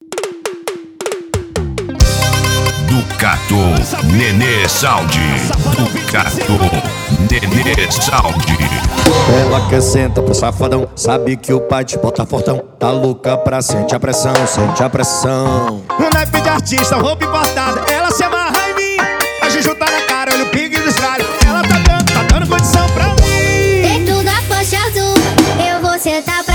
Ducato, Nenê Sound. Ducato, Nenê Sound. Ela quer senta pro safadão, sabe que o pai te bota fortão. Tá louca pra sente a pressão, sente a pressão. Um naipe de artista, roupa importada, ela se amarra em mim. A Juju tá na cara, olha o pingue do estralho. Ela tá dando condição pra mim. Dentro da faixa azul, eu vou sentar pra